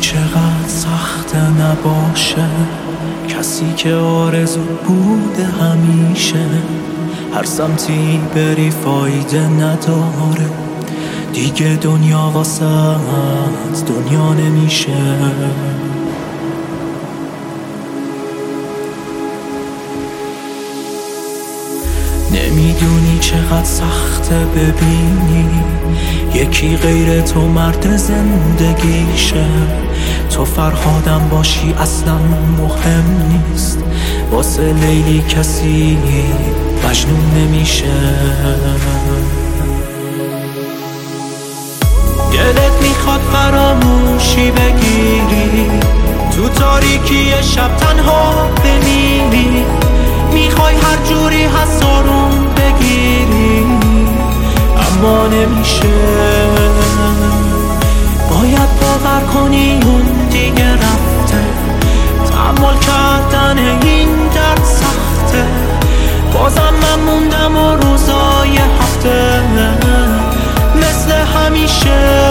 چقدر سخت نباشه کسی که آرزوت بوده همیشه. هر سمتی بری فایده نداره دیگه، دنیا واسه دنیا نمیشه. نمیدونی چقدر سخته ببینی یکی غیر تو مرد زندگیشه. تو فرهادم باشی اصلا مهم نیست، واسه لیلی کسی مجنون نمیشه. دلت میخواد فراموشی بگیری، تو تاریکی شب تنها بمیری. میخوای هر جوری هست آروم بگیری اما نمیشه. باید باور کنی اون دیگه رفته، تحمل کردن این درد سخته. بازم من موندم و روزای هفته مثل همیشه.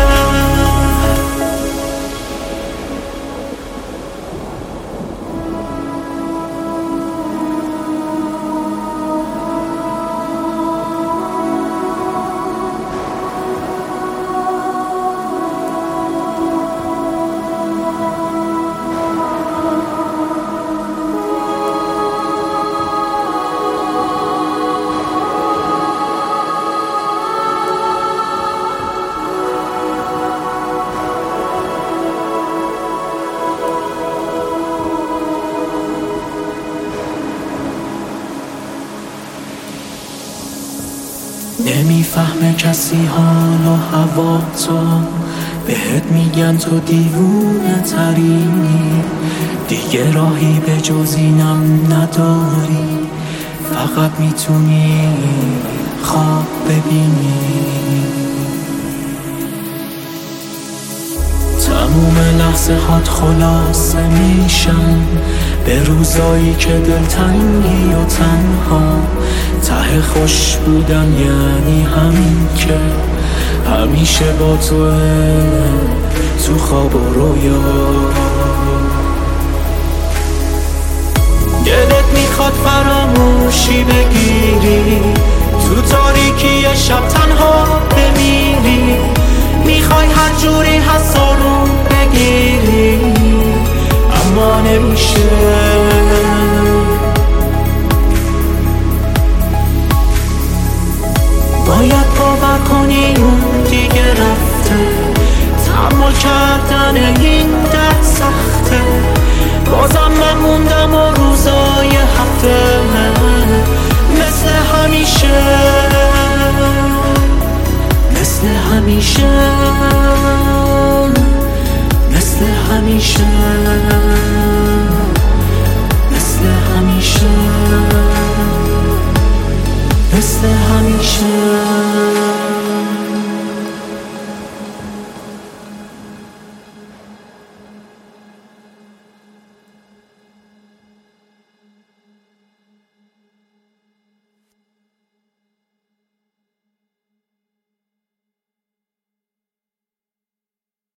نمیفهمه کسی حال و هوا تو، بهت میگن تو دیوونه ترینی. دیگه راهی به جز اینم نداری، فقط میتونی خواب ببینی. تموم لحظه هات خلاصه میشن به روزایی که دلتنگی و تنها. ته خوش بودن یعنی همین که همیشه با تو خواب و رویا. دلت میخواد فراموشی بگیری، تو تاریکی شب تنها بمیری. میخوای هر جوری هست آروم بگیری اما نمیشه. باید باور کنی اون دیگه رفته، تحمل کردن این درد سخته. بازم من موندم و روزای هفته مثل همیشه، مثل همیشه، مثل همیشه، مثل همیشه، مثل همیشه.